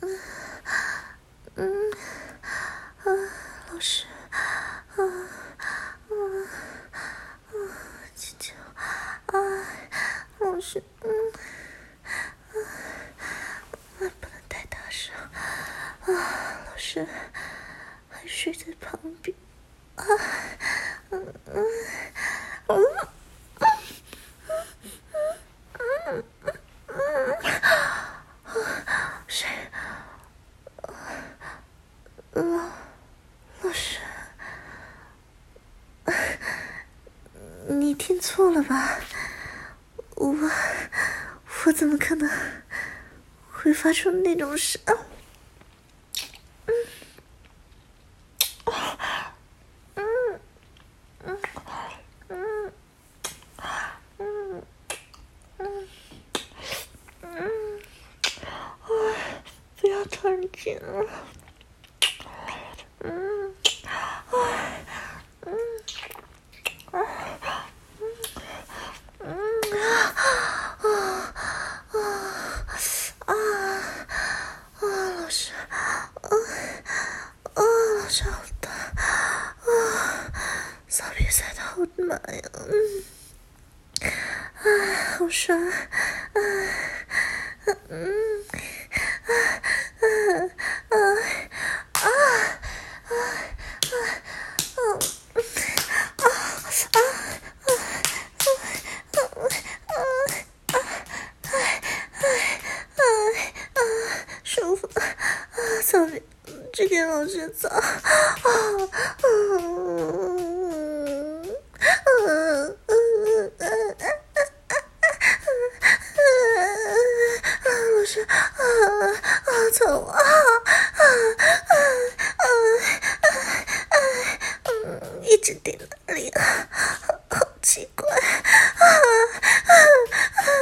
老师，姐姐，老师，不能太大声，老师还睡在旁边，谁？老师，你听错了吧？我怎么可能会发出那种声？不要突然间了。老师，老师好大，骚逼塞的好满呀，好爽，舒服，骚逼，这给老师走，老师，走一直顶哪里？